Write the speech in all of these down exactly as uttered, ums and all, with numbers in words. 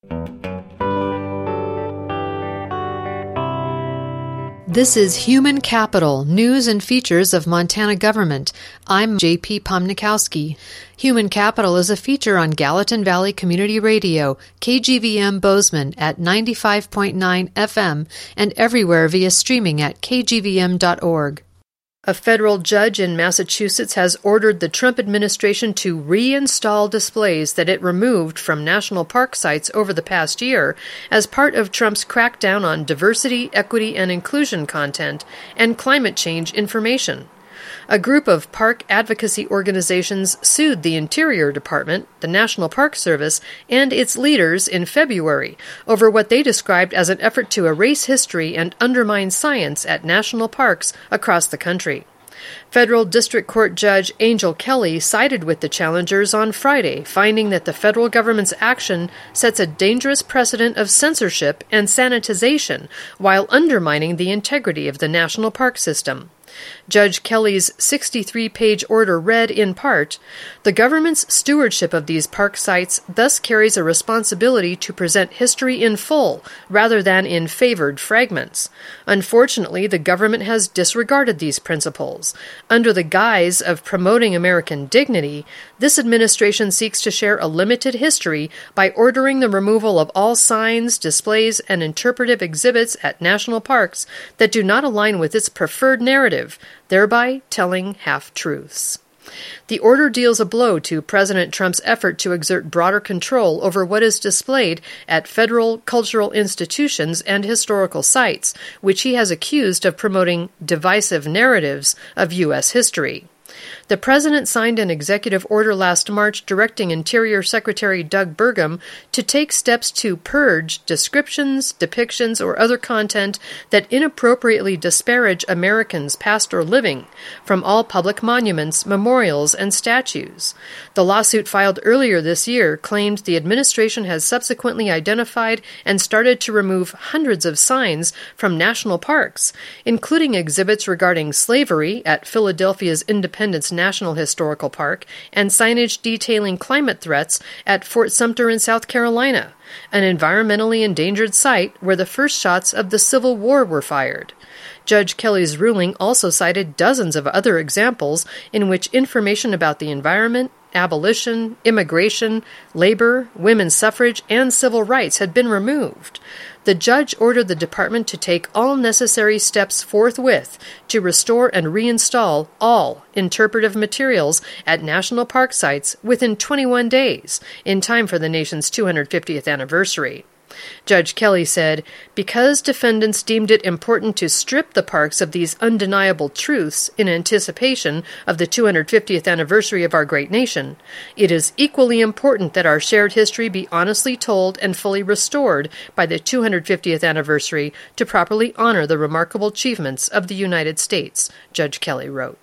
This is Human Capital, News and Features of Montana Government. I'm J P Pomnikowski. Human Capital is a feature on Gallatin Valley Community Radio, K G V M Bozeman at ninety-five point nine F M, and everywhere via streaming at k g v m dot org. A federal judge in Massachusetts has ordered the Trump administration to reinstall displays that it removed from national park sites over the past year as part of Trump's crackdown on diversity, equity, and inclusion content and climate change information. A group of park advocacy organizations sued the Interior Department, the National Park Service, and its leaders in February over what they described as an effort to erase history and undermine science at national parks across the country. Federal District Court Judge Angel Kelly sided with the challengers on Friday, finding that the federal government's action sets a dangerous precedent of censorship and sanitization while undermining the integrity of the national park system. Judge Kelly's sixty-three page order read, in part, "The government's stewardship of these park sites thus carries a responsibility to present history in full rather than in favored fragments. Unfortunately, the government has disregarded these principles. Under the guise of promoting American dignity, this administration seeks to share a limited history by ordering the removal of all signs, displays, and interpretive exhibits at national parks that do not align with its preferred narrative, thereby telling half-truths." The order deals a blow to President Trump's effort to exert broader control over what is displayed at federal cultural institutions and historical sites, which he has accused of promoting divisive narratives of U S history. The president signed an executive order last March directing Interior Secretary Doug Burgum to take steps to purge descriptions, depictions, or other content that inappropriately disparage Americans past or living from all public monuments, memorials, and statues. The lawsuit filed earlier this year claimed the administration has subsequently identified and started to remove hundreds of signs from national parks, including exhibits regarding slavery at Philadelphia's Independence National Historical Park and signage detailing climate threats at Fort Sumter in South Carolina, an environmentally endangered site where the first shots of the Civil War were fired. Judge Kelly's ruling also cited dozens of other examples in which information about the environment, abolition, immigration, labor, women's suffrage, and civil rights had been removed. The judge ordered the department to take all necessary steps forthwith to restore and reinstall all interpretive materials at national park sites within twenty-one days, in time for the nation's two hundred fiftieth anniversary. Judge Kelly said, "Because defendants deemed it important to strip the parks of these undeniable truths in anticipation of the two hundred fiftieth anniversary of our great nation, it is equally important that our shared history be honestly told and fully restored by the two hundred fiftieth anniversary to properly honor the remarkable achievements of the United States," Judge Kelly wrote.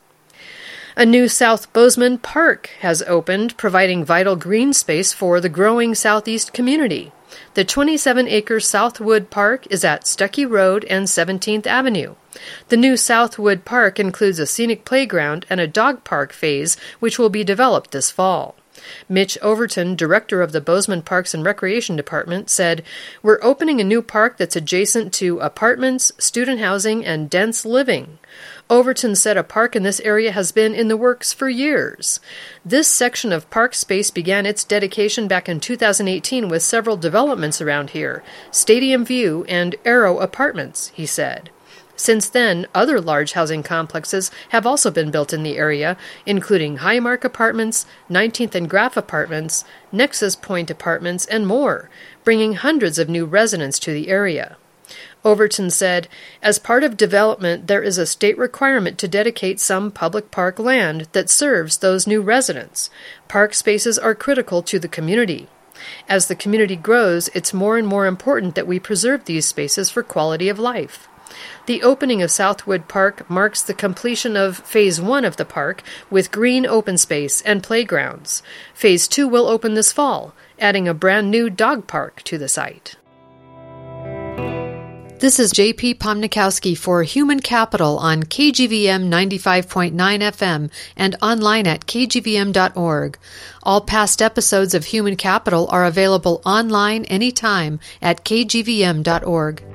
A new South Bozeman Park has opened, providing vital green space for the growing southeast community. The twenty-seven acre Southwood Park is at Stuckey Road and seventeenth Avenue. The new Southwood Park includes a scenic playground and a dog park phase, which will be developed this fall. Mitch Overton, director of the Bozeman Parks and Recreation Department, said, "We're opening a new park that's adjacent to apartments, student housing, and dense living." Overton said a park in this area has been in the works for years. This section of park space began its dedication back in two thousand eighteen with several developments around here, Stadium View and Arrow Apartments, he said. Since then, other large housing complexes have also been built in the area, including Highmark Apartments, nineteenth and Graff Apartments, Nexus Point Apartments, and more, bringing hundreds of new residents to the area. Overton said, "As part of development, there is a state requirement to dedicate some public park land that serves those new residents. Park spaces are critical to the community. As the community grows, it's more and more important that we preserve these spaces for quality of life." The opening of Southwood Park marks the completion of Phase one of the park, with green open space and playgrounds. Phase two will open this fall, adding a brand new dog park to the site. This is J P Pomnikowski for Human Capital on K G V M ninety-five point nine F M and online at k g v m dot org. All past episodes of Human Capital are available online anytime at k g v m dot org.